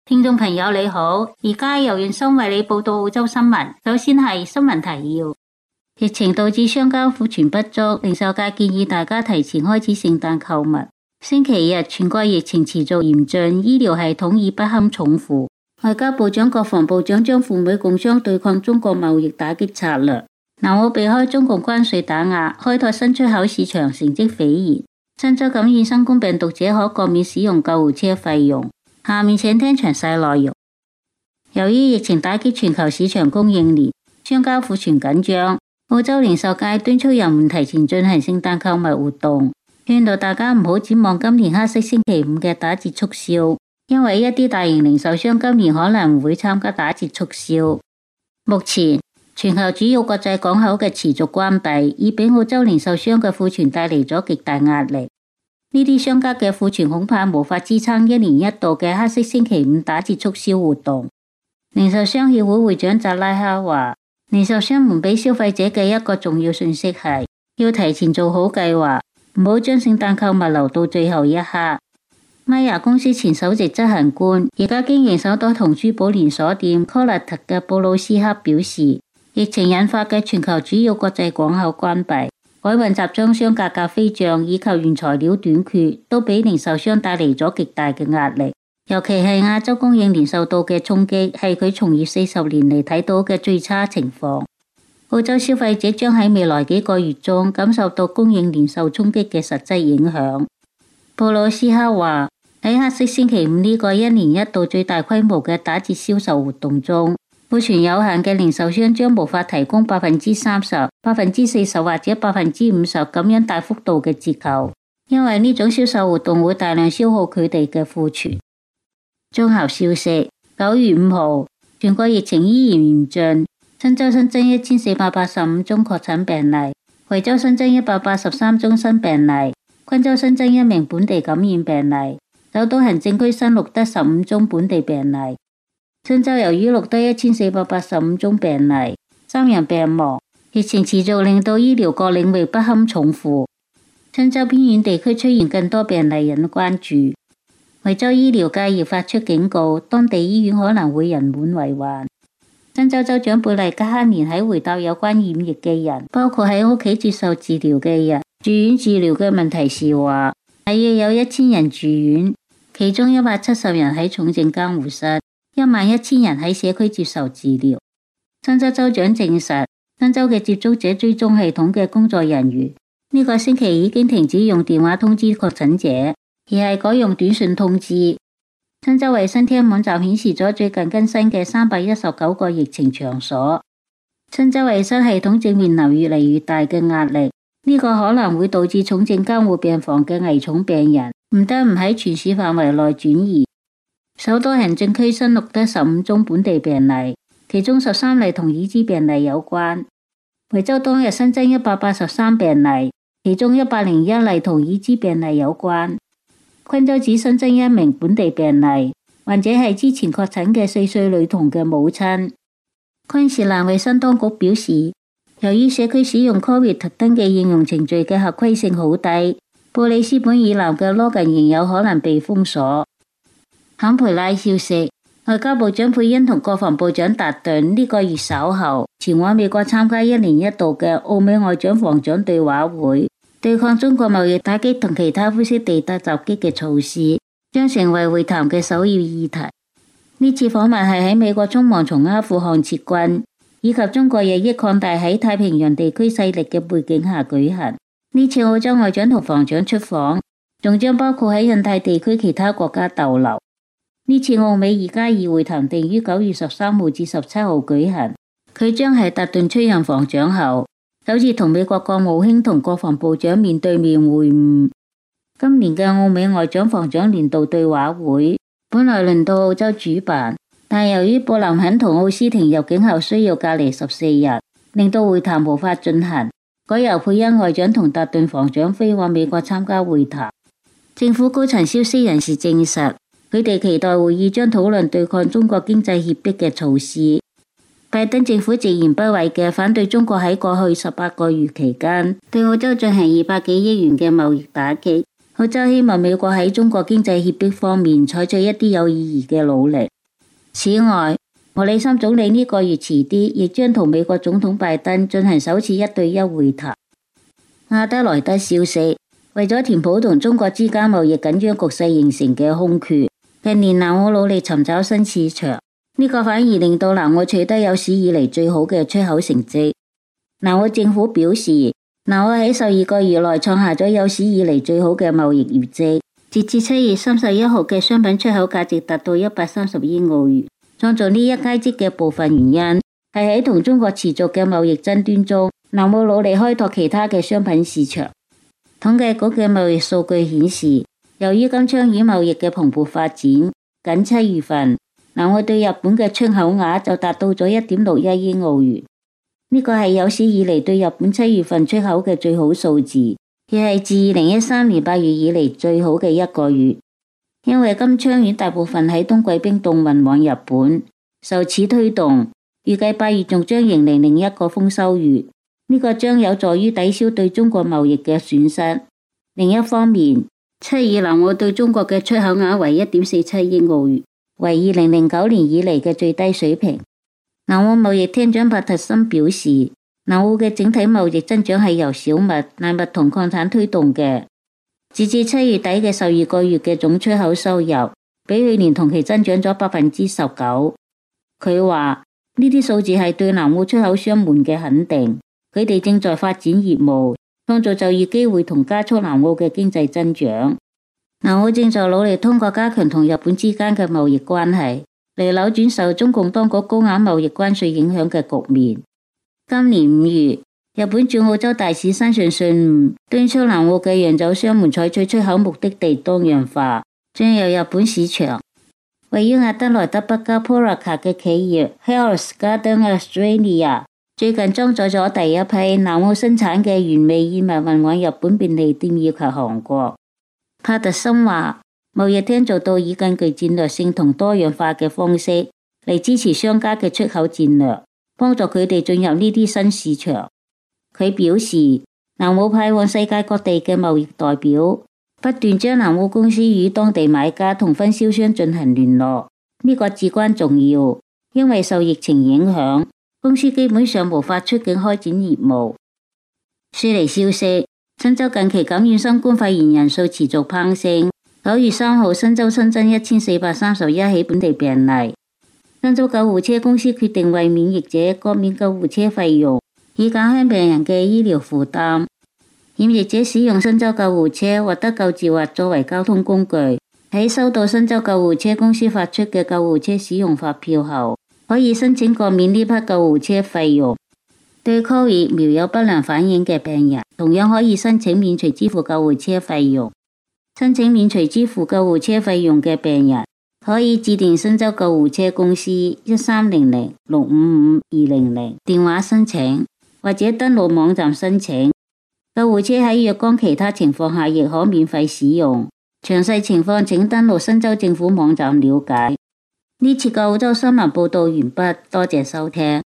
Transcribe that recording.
聽眾朋友你好，而家由袁生為你報道澳洲新聞。首先係新聞提要：疫情導致商家庫存不足，零售界建議大家提前開始聖誕購物。星期日全國疫情持續嚴峻，醫療系統已不堪重負。外交部長、國防部長將赴美共商對抗中國貿易打擊策略。南澳避開中共關稅打壓，開拓新出口市場成績斐然。新州感染新冠病毒者可豁免使用救護車費用。下面請聽詳細內容。由於疫情打擊全球市場供應鏈，商家庫存緊張，澳洲零售界敦促人們提前進行聖誕購物活動，勸導大家唔好展望今年黑色星期五嘅打折促銷，因為一啲大型零售商今年可能唔會參加打折促銷。目前全球主要國際港口嘅持續關閉，已俾澳洲零售商嘅庫存帶嚟咗極大壓力。呢啲商家嘅庫存恐怕無法支撐一年一度嘅黑色星期五打折促銷活動。零售商協會會長扎拉克話，零售商們俾消費者嘅一個重要訊息係要提前做好計劃，唔好將聖誕購物留到最後一刻。米亞公司前首席執行官，而家經營首朵同珠寶連鎖店 Colette 嘅布魯斯克表示，疫情引發嘅全球主要國際港口關閉、海運集裝箱價格飛漲以及原材料短缺，都俾零售商帶嚟咗極大嘅壓力。尤其係亞洲供應鏈受到嘅衝擊，係佢從業40年嚟睇到嘅最差情況。澳洲消費者將喺未來幾個月中感受到供應鏈受衝擊嘅實際影響。布魯斯克話，喺黑色星期五呢個一年一度最大規模嘅打折銷售活動中，庫存有限嘅零售商將無法提供30%、40%或者50%咁樣大幅度嘅折扣，因為呢種銷售活動會大量消耗佢哋嘅庫存。綜合消息，9月5號，全國疫情依然嚴峻，新州新增1485宗確診病例，維州新增183宗新病例，昆州新增1名本地感染病例，首都行政區新錄得15宗本地病例。新州由於錄得1485宗病例，3人病亡，疫情持續令到醫療各領域不堪重負。新州偏遠地區出現更多病例引關注。維州醫療界亦發出警告，當地醫院可能會人滿為患。新州州長貝麗加克連喺回答有關染疫嘅人，包括喺屋企接受治療嘅人、住院治療嘅問題時話，係要有1000人住院，其中170人喺重症監護室。11000人喺社區接受治療。新州州長證實，新州嘅接觸者追蹤系統嘅工作人員呢個星期已經停止用電話通知確診者，而係改用短信通知。新州衛生廳網站顯示咗最近更新嘅319個疫情場所。新州衛生系統正面臨越嚟越大嘅壓力，呢個可能會導致重症監護病房嘅危重病人唔得唔喺全市範圍內轉移。首都行政區新錄得15宗本地病例，其中13例同已知病例有關。維州當日新增183病例，其中101例同已知病例有關。昆州只新增1名本地病例，患者係之前確診嘅4歲女童嘅母親。昆士蘭衛生當局表示，由於社區使用 COVID 登記應用程序嘅合規性好低，布里斯本以南嘅 Logan 仍有可能被封鎖。坎培拉消息，外交部長佩恩同國防部長達頓呢個月稍後前往美國參加一年一度嘅澳美外長防長對話會，對抗中國貿易打擊同其他灰色地帶襲擊嘅措施，將成為會談嘅首要議題。呢次訪問係喺美國匆忙從阿富汗撤軍，以及中國日益擴大喺太平洋地區勢力嘅背景下舉行。呢次澳洲外長同防長出訪，仲將包括喺印太地區其他國家逗留。呢次澳美2+2會談定於9月13號至17號舉行，佢將係達頓出任防長後首次同美國國務卿同國防部長面對面會晤。今年嘅澳美外長防長年度對話會本來輪到澳洲主辦，但由於布林肯同奧斯汀入境後需要隔離14日，令到會談無法進行，改由佩恩外長同達頓防長飛往美國參加會談。政府高層消息人士證實，佢哋期待會議將討論對抗中國經濟脅迫嘅措施。拜登政府直言不諱嘅反對中國喺過去18個月期間對澳洲進行200幾億元嘅貿易打擊。澳洲希望美國喺中國經濟脅迫方面採取一啲有意義嘅努力。 此外，莫里森總理呢個月遲啲亦將同美國總統拜登進行首次1對1會談。阿德萊德消息，為咗填補同中國之間貿易緊張局勢形成嘅空缺，近年南澳努力尋找新市場，呢個反而令到南澳取得有史以嚟最好嘅出口成績。南澳政府表示，南澳喺12個月內創下咗有史以嚟最好嘅貿易業績，截至7月31號嘅商品出口價值達到130億澳元。創造呢一佳績嘅部分原因係喺同中國持續嘅貿易爭端中，南澳努力開拓其他嘅商品市場。統計局嘅貿易數據顯示，由於金槍魚貿易嘅蓬勃發展，僅7月份，南澳對日本嘅出口額就達到咗1.61億澳元。呢個係有史以嚟對日本7月份出口嘅最好數字，亦係自2013年8月以嚟最好嘅一個月。因為金槍魚大部分喺冬季冰凍運往日本，受此推動，預計8月仲將迎嚟另一個豐收月。呢個將有助於抵消對中國貿易嘅損失。另一方面，7月南澳對中國嘅出口額為1.47億澳元，為2009年以嚟嘅最低水平。南澳貿易廳長帕特森表示，南澳嘅整體貿易增長係由小麥、奶麥同礦產推動嘅。截至7月底嘅12個月嘅總出口收入，比去年同期增長咗19%。佢話呢啲數字係對南澳出口商們嘅肯定，佢哋正在發展業務，創造就業機會同加速南澳嘅經濟增長。南澳正在努力通過加強同日本之間嘅貿易關係，嚟扭轉受中共當局高額貿易關稅影響嘅局面。今年5月，日本駐澳洲大使山上信吾敦促南澳嘅洋酒商們採取出口目的地多樣化，進入日本市場。位於阿德萊德北郊 Pooraka 嘅企業 Harris Garden Australia 最近裝載咗第一批南澳生產嘅原味燕麥運往日本便利店以及韓國。帕特森話，貿易廳做到以更具戰略性同多樣化嘅方式嚟支持商家嘅出口戰略，幫助佢哋進入呢啲新市場。佢表示，南澳派往世界各地嘅貿易代表，不斷將南澳公司與當地買家同分銷商進行聯絡，呢個至關重要，因為受疫情影響，公司基本上無法出境開展業務。雪梨消息，新州近期感染新冠肺炎人數持續攀升，9月3號新州新增1431起本地病例。新州救護車公司決定為免疫者豁免救護車費用，以減輕病人嘅醫療負擔。染疫者使用新州救護車獲得救治或作為交通工具，喺收到新州救護車公司發出嘅救護車使用發票後，可以申請豁免呢批救護車費用。對 COVID 疫苗有不良反應嘅病人，同樣可以申請免除支付救護車費用。申請免除支付救護車費用嘅病人，可以致電新州救護車公司1300-655-200電話申請，或者登錄網站申請。救護車喺若干其他情況下亦可免費使用，詳細情況請登錄新州政府網站了解。呢次嘅澳洲新聞報道完畢，多謝收聽。